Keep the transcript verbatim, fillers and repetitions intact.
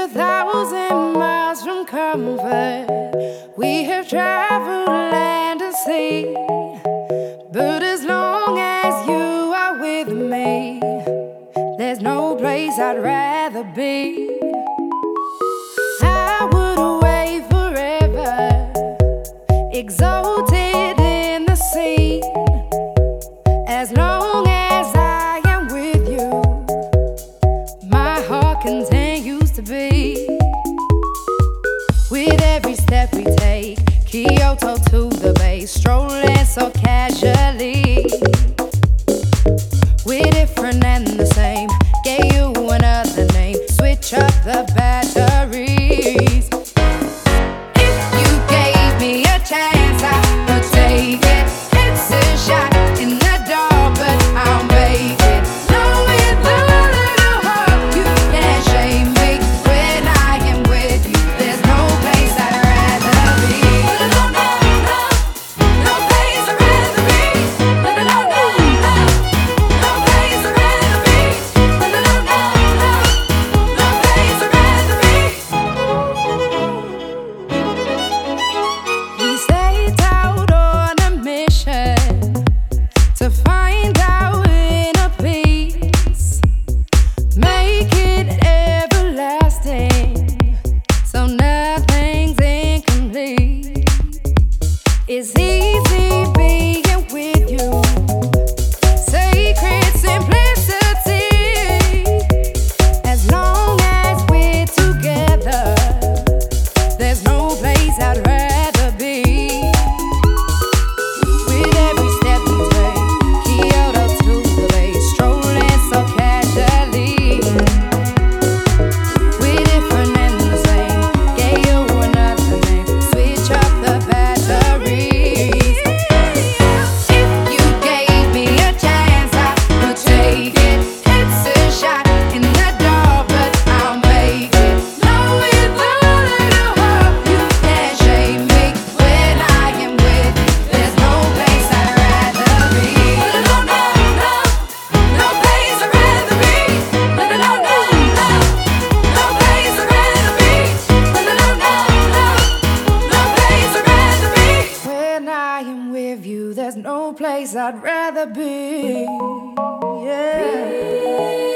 thousand miles from comfort. We have traveled land and sea, but as long as you are with me, there's no place I'd rather be. I would away forever, exalted in the sea. As long as I am with you, my heart continues to beat. With every step we take, Kyoto to the bay, strolling so casually. We're different and the same, gave you another name, switch up the batteries. If you gave me a chance, I would take it. It's a shot in the dark, but I'll make it. Know with a little hope you can't shame me. When I am with you, there's no place I'd rather be. No, no, no, no place I'd rather be. No, no, no, no, no place I'd rather be. No, no, no, no, no place I'd rather be. We stayed out on a mission to find our inner peace, make it everlasting, so nothing's incomplete. It's easy being with you, sacred simplicity. As long as we're together, there's no place I'd rather be. With every step we take, Kyoto to the bay, strolling so casually. We're different and the same, gave you another name, switch up the batteries. If you gave me a chance, I would take it. It's a shot in the dark, but I'll make it. Know with a little hope you can't shame me. When I am with you, there's no place I'd rather be. No, no, no, no place I'd rather be. No, no, no, no, no place I'd rather be. No, no, no, no, no place I'd rather be. When I am with you, there's no place I'd rather be. Yeah.